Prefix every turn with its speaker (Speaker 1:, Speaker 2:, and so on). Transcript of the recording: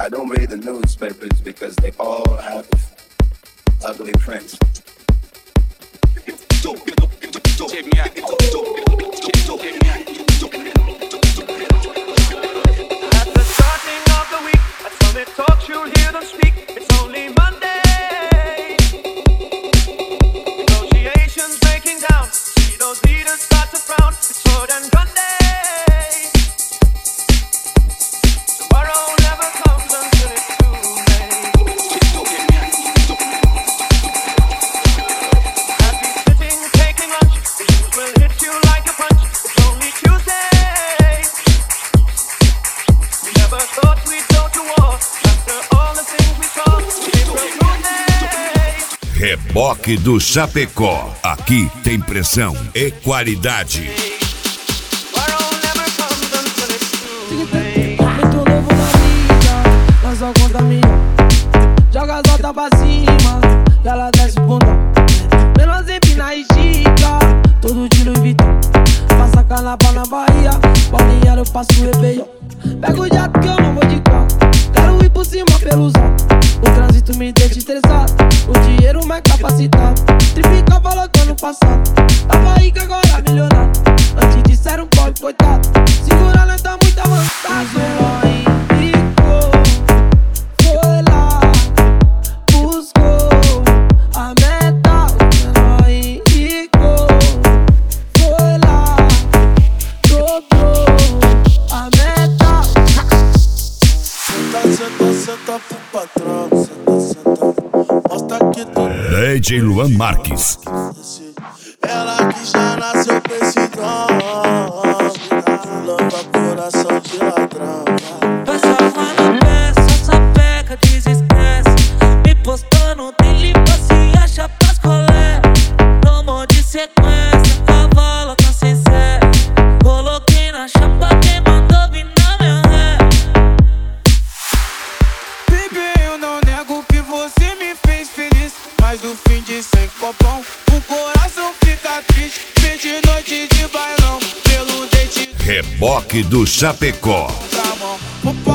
Speaker 1: I don't read the newspapers because they all have ugly prints.
Speaker 2: At the starting of the week, that's when they talk, you'll hear them speak. It's only Monday. Negotiations breaking down. See those leaders start to frown. It's sword and gun day. Tomorrow never comes until it's too late. Happy sitting, taking lunch. The news will hit you like a punch. It's only Tuesday. We never thought we'd go to war. After all the things we saw, April Tuesday.
Speaker 3: Reboque do Chapecó. Aqui tem pressão e qualidade.
Speaker 2: Tomorrow never comes until it's too late.
Speaker 4: Muito novo na mídia, nós só contamina. Joga as notas pra cima, e ela desce o bundão. Menos empina e estica, todo de Louis Vuitton. Passa carnaval na Bahia, Balneário eu passo o Réveillon. Pego o jato que eu não vou de carro, quero ir por cima pelos altos. O trânsito me deixa estressado, o dinheiro mais capacitado. Triplica valor do ano passado, tava rico agora milionário. Antes disseram pobre, coitado, segura nós tá muito avançado. Foi lá, buscou a meta, o menor enricou. Foi lá, dobrou a meta.
Speaker 5: Senta pro patrão, senta. Mostra que tu
Speaker 3: DJ Luan Marques.
Speaker 5: ela que já nasceu com esse dom. Lava coração de ladrão.
Speaker 6: Passa uma peça, sapeca, desestressa. Me postou no dele, você acha pras colé. Tomou de sequência, cavalo tá sem sé. Coloquei na chapa, quem mandou vir na minha ré.
Speaker 5: Baby, eu não nego que você me fez feliz, mas no fim de 100 copão, o coração fica triste. Fim de noite de bailão, pelo dente
Speaker 3: Reboque do Chapecó.
Speaker 5: da mão.